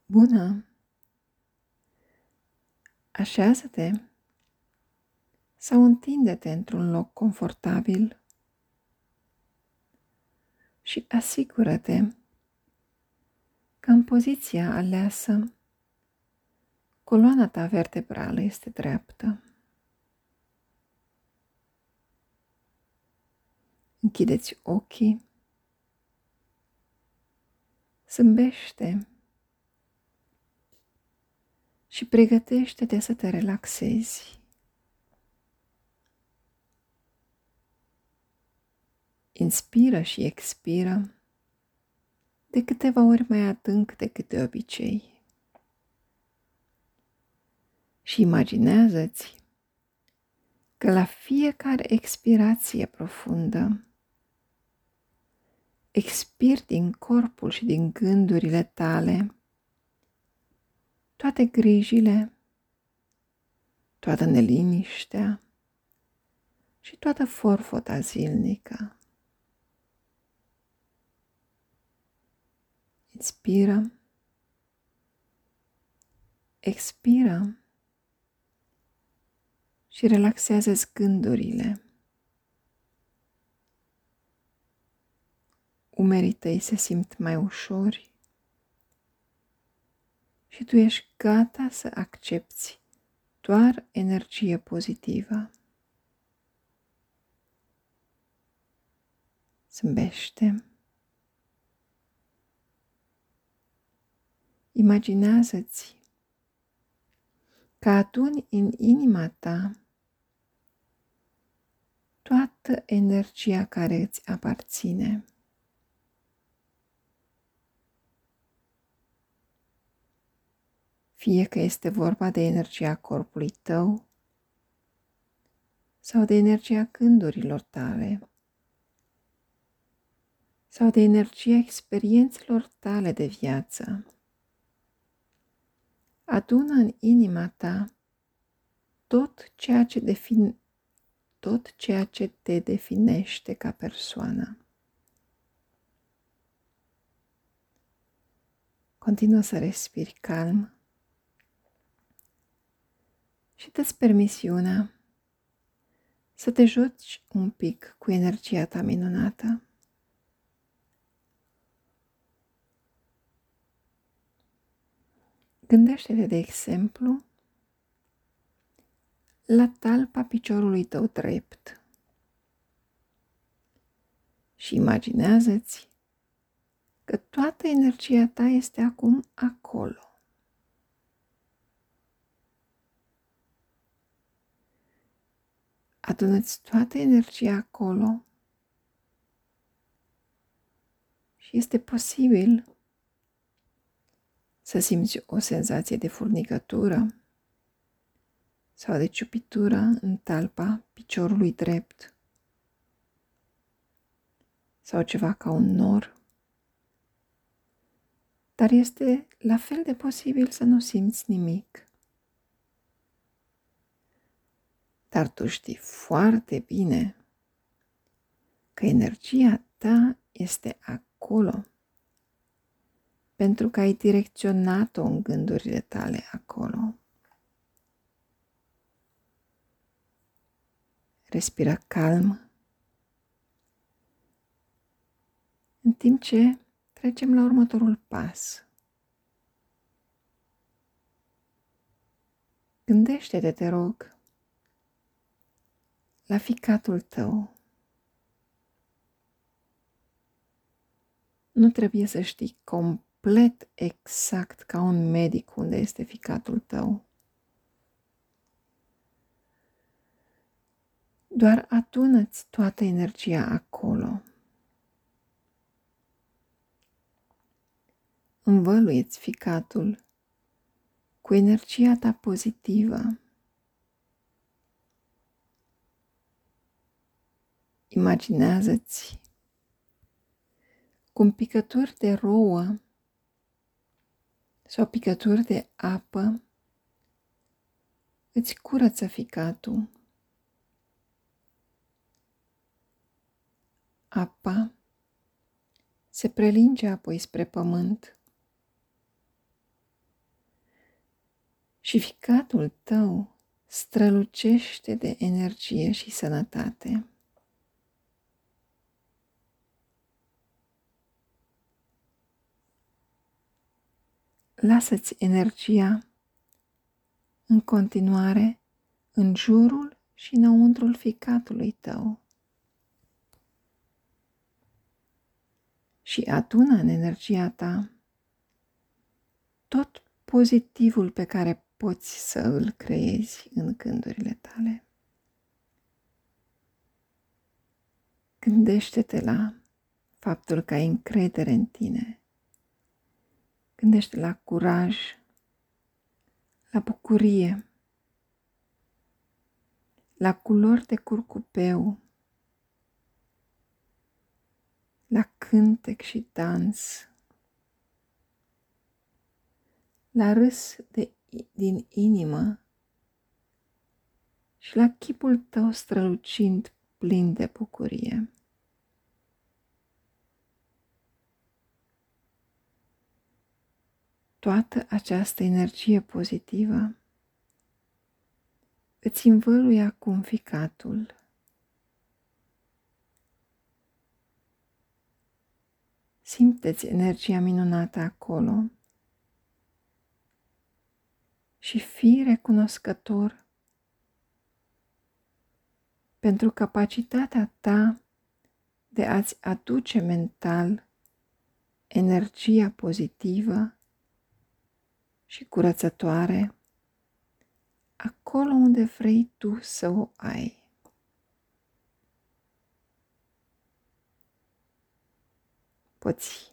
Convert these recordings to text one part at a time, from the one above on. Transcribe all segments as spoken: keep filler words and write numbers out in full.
Bună! Așează-te sau întinde-te într-un loc confortabil și asigură-te că în poziția aleasă coloana ta vertebrală este dreaptă. Închide-ți ochii, zâmbește și pregătește-te să te relaxezi. Inspiră și expiră de câteva ori mai adânc decât de obicei. Și imaginează-ți că la fiecare expirație profundă expiri din corpul și din gândurile tale toate grijile, toată neliniștea și toată forfota zilnică. Inspiră, expiră și relaxează-ți gândurile. Umerii tăi se simt mai ușori și tu ești gata să accepti doar energie pozitivă. Zâmbește. Imaginează-ți că aduni în inima ta toată energia care îți aparține. Fie că este vorba de energia corpului tău sau de energia gândurilor tale sau de energia experiențelor tale de viață. Adună în inima ta tot ceea ce, defin, tot ceea ce te definește ca persoană. Continuă să respiri calm și dă-ți permisiunea să te joci un pic cu energia ta minunată. Gândește-te, de exemplu, la talpa piciorului tău drept și imaginează-ți că toată energia ta este acum acolo. Adună-ți toată energia acolo și este posibil să simți o senzație de furnicătură sau de ciupitură în talpa piciorului drept sau ceva ca un nor, dar este la fel de posibil să nu simți nimic. Dar tu știi foarte bine că energia ta este acolo pentru că ai direcționat-o în gândurile tale acolo. Respiră calm în timp ce trecem la următorul pas. Gândește-te, te rog, la ficatul tău. Nu trebuie să știi complet exact ca un medic unde este ficatul tău. Doar adună-ți toată energia acolo. Învăluie-ți ficatul cu energia ta pozitivă. Imaginează-ți cum picături de rouă sau picături de apă îți curăță ficatul. Apa se prelinge apoi spre pământ și ficatul tău strălucește de energie și sănătate. Lasă-ți energia în continuare în jurul și înăuntrul ficatului tău și adună în energia ta tot pozitivul pe care poți să îl creezi în gândurile tale. Gândește-te la faptul că ai încredere în tine. Gândește la curaj, la bucurie, la culori de curcubeu, la cântec și dans, la râs de, din inimă și la chipul tău strălucind plin de bucurie. Toată această energie pozitivă îți învăluie acum ficatul. Simte-ți energia minunată acolo și fii recunoscător pentru capacitatea ta de a-ți aduce mental energia pozitivă și curățătoare acolo unde vrei tu să o ai. Poți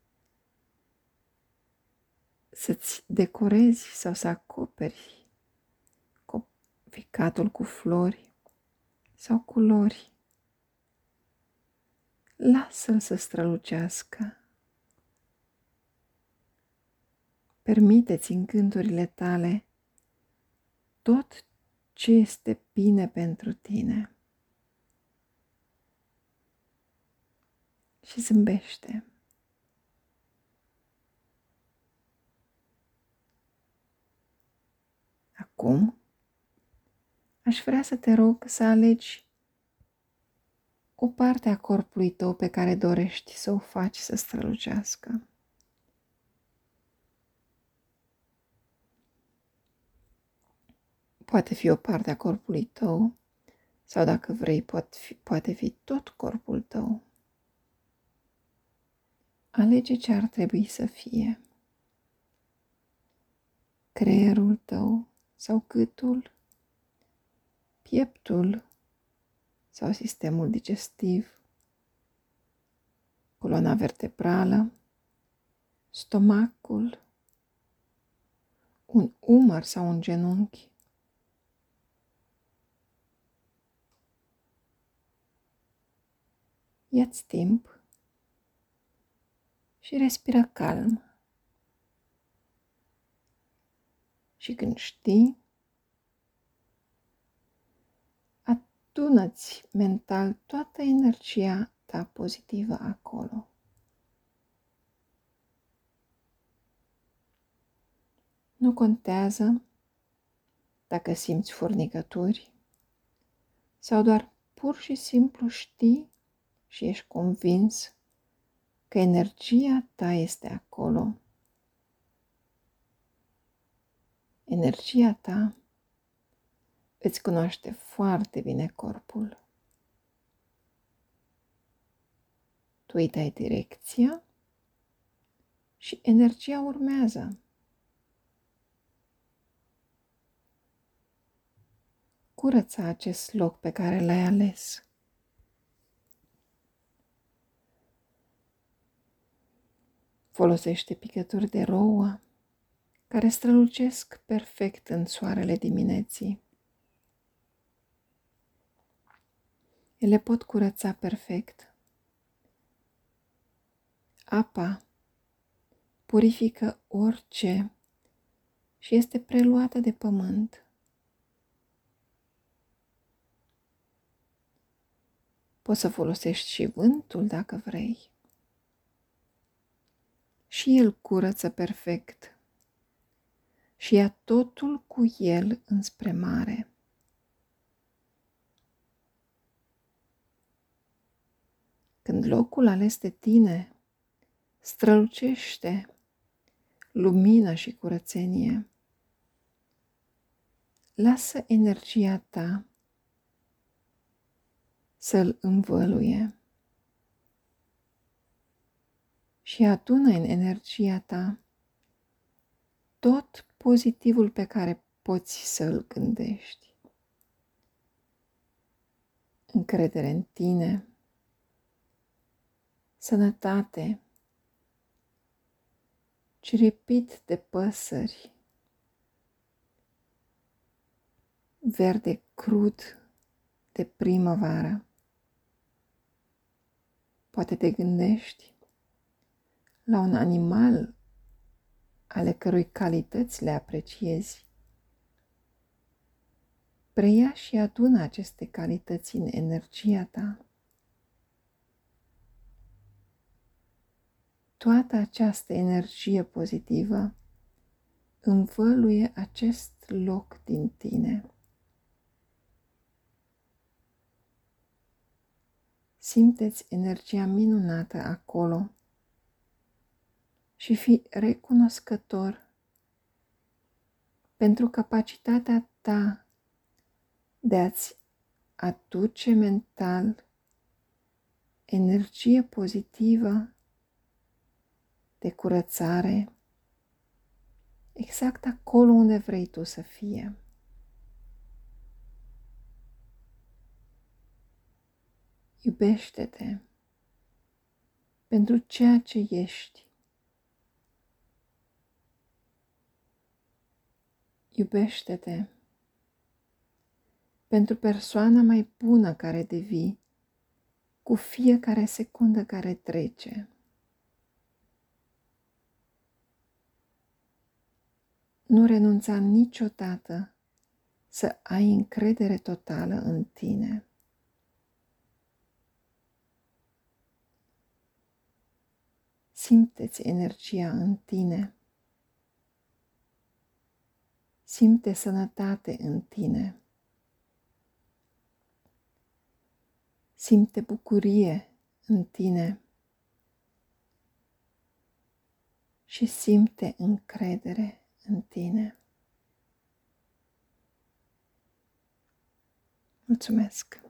să-ți decorezi sau să acoperi ficatul cu flori sau culori. Lasă-l să strălucească. Permite-ți în gândurile tale tot ce este bine pentru tine. Și zâmbește. Acum, aș vrea să te rog să alegi o parte a corpului tău pe care dorești să o faci să strălucească. Poate fi o parte a corpului tău sau, dacă vrei, poate fi, poate fi tot corpul tău. Alege ce ar trebui să fie. Creierul tău sau gâtul, pieptul sau sistemul digestiv, coloana vertebrală, stomacul, un umăr sau un genunchi. Ia-ți timp și respiră calm. Și când știi, adună-ți mental toată energia ta pozitivă acolo. Nu contează dacă simți furnicături sau doar pur și simplu știi și ești convins că energia ta este acolo. Energia ta îți cunoaște foarte bine corpul. Tu îi dai direcția și energia urmează. Curăță acest loc pe care l-ai ales. Folosește picături de rouă care strălucesc perfect în soarele dimineții. Ele pot curăța perfect. Apa purifică orice și este preluată de pământ. Poți să folosești și vântul dacă vrei. Și el curăță perfect. și ia totul cu el înspre mare. Când locul ales de tine strălucește lumină și curățenie, lasă energia ta să-l învăluie și adună în energia ta tot pozitivul pe care poți să-l gândești. Încredere în tine, sănătate, ciripit de păsări, verde crud de primăvară. Poate te gândești la un animal ale cărui calități le apreciezi. Preia și adună aceste calități în energia ta. Toată această energie pozitivă învăluie acest loc din tine. Simte-ți energia minunată acolo și fii recunoscător pentru capacitatea ta de a-ți aduce mental energie pozitivă de curățare exact acolo unde vrei tu să fie. Iubește-te pentru ceea ce ești. Iubește-te pentru persoana mai bună care devii cu fiecare secundă care trece. Nu renunța niciodată să ai încredere totală în tine. Simte-ți energia în tine. Simte sănătate în tine. Simte bucurie în tine. Și simte încredere în tine. Mulțumesc!